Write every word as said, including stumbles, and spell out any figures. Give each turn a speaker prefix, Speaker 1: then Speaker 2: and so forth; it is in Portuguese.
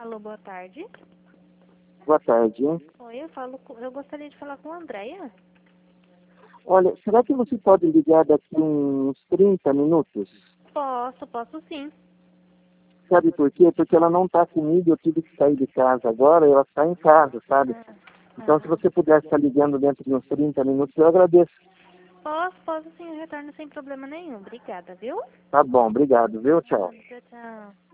Speaker 1: Alô, boa tarde.
Speaker 2: Boa tarde.
Speaker 1: Oi, eu falo, com- eu gostaria de falar com a Andréia.
Speaker 2: Olha, será que você pode ligar daqui uns trinta minutos?
Speaker 1: Posso, posso sim.
Speaker 2: Sabe por quê? Porque ela não está comigo, eu tive que sair de casa agora, ela está em casa, sabe?
Speaker 1: Ah,
Speaker 2: Então, se
Speaker 1: ah.
Speaker 2: você puder estar ligando dentro de uns trinta minutos, eu agradeço.
Speaker 1: Posso, posso sim, eu retorno sem problema nenhum. Obrigada, viu?
Speaker 2: Tá bom, obrigado, viu? Tchau.
Speaker 1: Tchau, tchau.